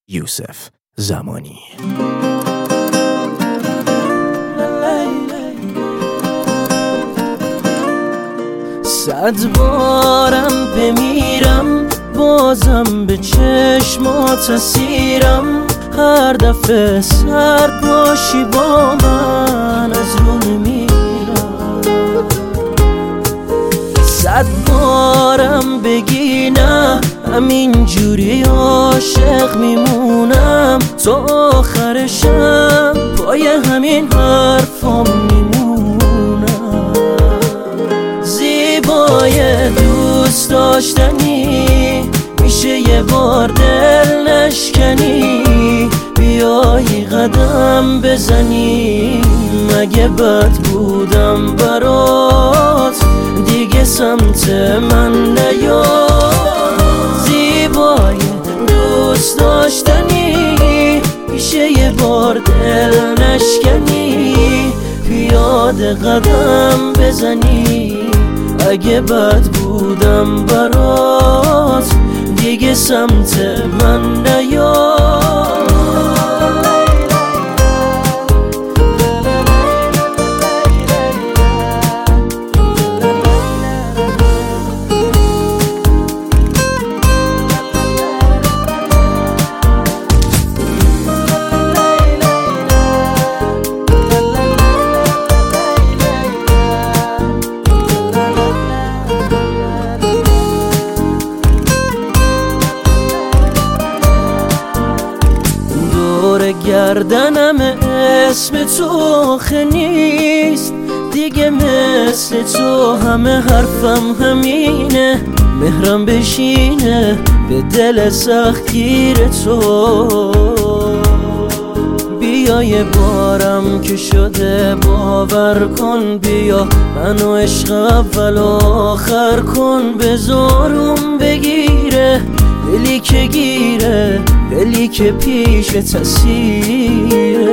یوسف زمانی. صد بارم بمیرم بازم به چشمات اسیرم، هر دفعه سرد باشی با من از رو نمیرم. صد بارم بگی نه همین جوری عاشق میمونم، تا آخر شب پای همین حرفام میمونم. زیبای دوست داشتنی میشه یه بار دل نشکنی، بیایی قدم بزنی. مگه بد بودم برات دیگه سمت من نیا. زیبای دوست داشتنی میشه یه بار دل نشکنی، پیاده قدم بزنی. اگه بد بودم برات دیگه سمت من نیا. گردنم اسم تو آخه نیست دیگه، مثل تو همه حرفم همینه. مهرم بشینه به دل سختگیر تو، بیا یه بارم که شده باور کن. بیا منو عشق اول و آخر کن، بذارم بگیره دلی که گیره، دلی که پیش تسیره.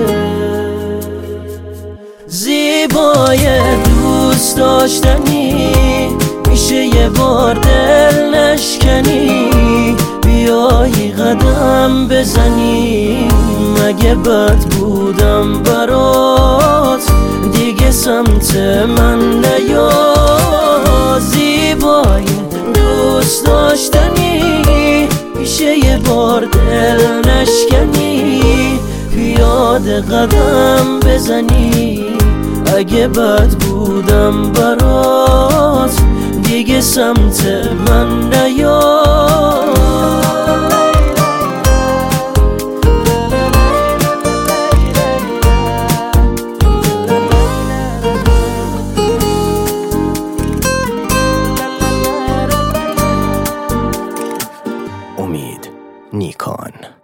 زیبای دوست داشتنی میشه یه بار دل نشکنی، بیایی قدم بزنی. مگه بد بودم برات دیگه سمت من نیا. زیبای دوست داشتنی میشه یه بار دل نشکنی، پیاده قدم بزنی. اگه بد بودم برات دیگه سمت من نیا. امید نیکان.